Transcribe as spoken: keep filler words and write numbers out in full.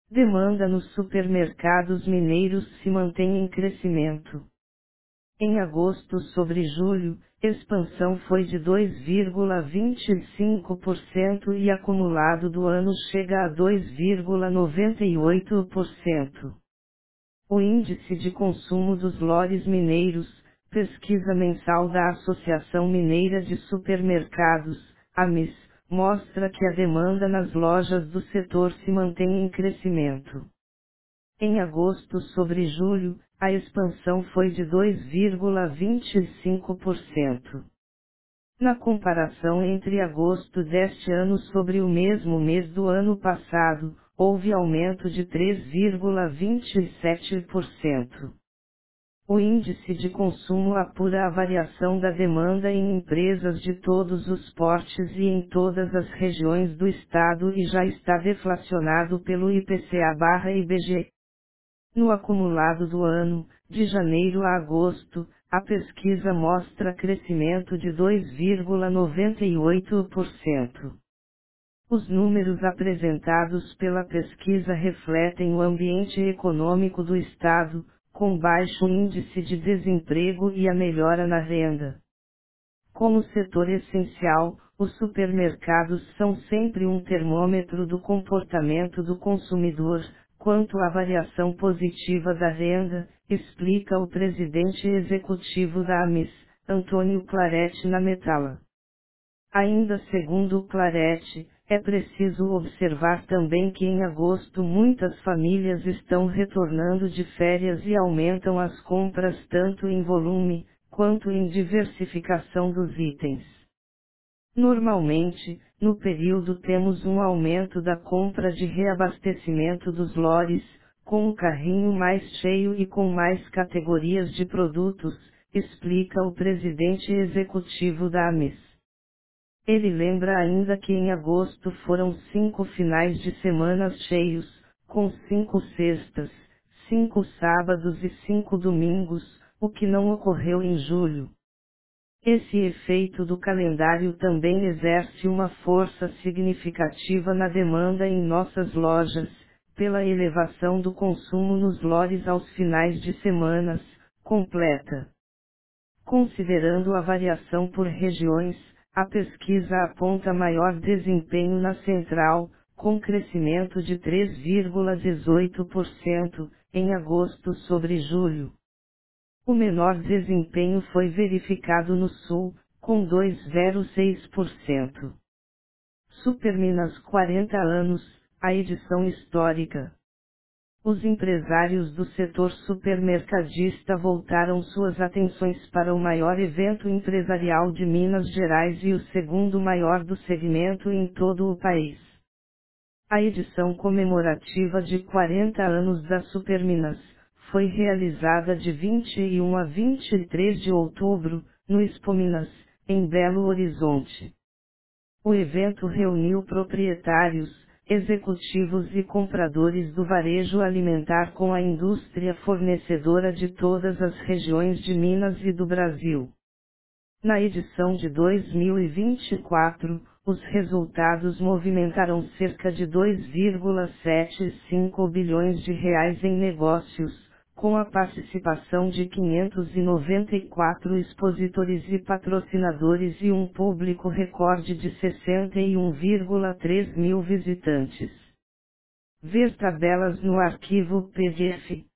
Demanda nos supermercados mineiros se mantém em crescimento. Em agosto sobre julho, expansão foi de dois vírgula vinte e cinco por cento e acumulado do ano chega a dois vírgula noventa e oito por cento. O Índice de Consumo dos Lores Mineiros, pesquisa mensal da Associação Mineira de Supermercados, AMIS, mostra que a demanda nas lojas do setor se mantém em crescimento. Em agosto sobre julho, a expansão foi de dois vírgula vinte e cinco por cento. Na comparação entre agosto deste ano sobre o mesmo mês do ano passado, houve aumento de três vírgula vinte e sete por cento. O índice de consumo apura a variação da demanda em empresas de todos os portes e em todas as regiões do estado e já está deflacionado pelo I P C A/I B G E. No acumulado do ano, de janeiro a agosto, a pesquisa mostra crescimento de dois vírgula noventa e oito por cento. Os números apresentados pela pesquisa refletem o ambiente econômico do Estado, com baixo índice de desemprego e a melhora na renda. Como setor essencial, os supermercados são sempre um termômetro do comportamento do consumidor, quanto à variação positiva da renda, explica o presidente executivo da AMIS, Antônio Claretti na Metala. Ainda segundo Claretti, é preciso observar também que em agosto muitas famílias estão retornando de férias e aumentam as compras tanto em volume, quanto em diversificação dos itens. Normalmente, no período temos um aumento da compra de reabastecimento dos lores, com o carrinho mais cheio e com mais categorias de produtos, explica o presidente executivo da AMIS. Ele lembra ainda que em agosto foram cinco finais de semana cheios, com cinco sextas, cinco sábados e cinco domingos, o que não ocorreu em julho. Esse efeito do calendário também exerce uma força significativa na demanda em nossas lojas, pela elevação do consumo nos lores aos finais de semanas, completa. Considerando a variação por regiões, a pesquisa aponta maior desempenho na Central, com crescimento de três vírgula dezoito por cento, em agosto sobre julho. O menor desempenho foi verificado no Sul, com dois vírgula zero seis por cento. Superminas quarenta anos, a edição histórica. Os empresários do setor supermercadista voltaram suas atenções para o maior evento empresarial de Minas Gerais e o segundo maior do segmento em todo o país. A edição comemorativa de quarenta anos da Superminas foi realizada de vinte e um a vinte e três de outubro, no Expominas, em Belo Horizonte. O evento reuniu proprietários, executivos e compradores do varejo alimentar com a indústria fornecedora de todas as regiões de Minas e do Brasil. Na edição de dois mil e vinte e quatro, os resultados movimentaram cerca de dois vírgula setenta e cinco bilhões de reais em negócios, com a participação de quinhentos e noventa e quatro expositores e patrocinadores e um público recorde de sessenta e um vírgula três mil visitantes. Ver tabelas no arquivo P D F.